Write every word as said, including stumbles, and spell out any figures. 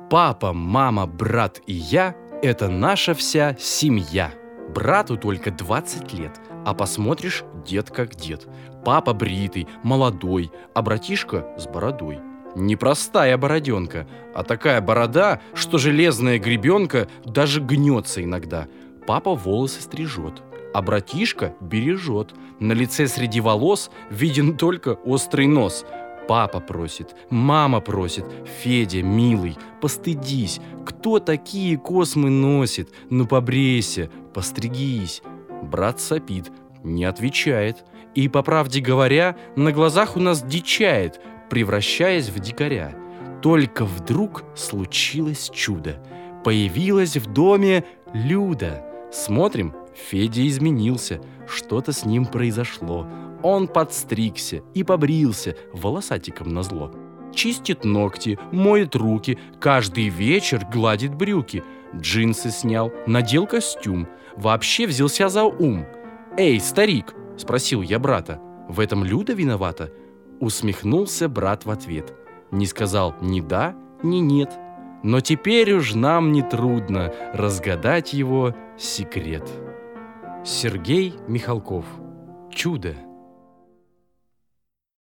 Папа, мама, брат и я – это наша вся семья. Брату только двадцать лет, а посмотришь – дед как дед. Папа бритый, молодой, а братишка с бородой. Не простая бороденка, а такая борода, что железная гребенка даже гнется иногда. Папа волосы стрижет, а братишка бережет. На лице среди волос виден только острый нос. Папа просит, мама просит: Федя, милый, постыдись. Кто такие космы носит? Ну побрейся, постригись. Брат сопит, не отвечает. И, по правде говоря, на глазах у нас дичает, превращаясь в дикаря. Только вдруг случилось чудо. Появилась в доме Люда. Смотрим, Федя изменился, что-то с ним произошло. Он подстригся и побрился волосатиком назло. Чистит ногти, моет руки, каждый вечер гладит брюки. Джинсы снял, надел костюм, вообще взялся за ум. «Эй, старик!» – спросил я брата. «В этом Люда виновата?» Усмехнулся брат в ответ. Не сказал ни да, ни нет. Но теперь уж нам нетрудно разгадать его секрет. Сергей Михалков. Чудо.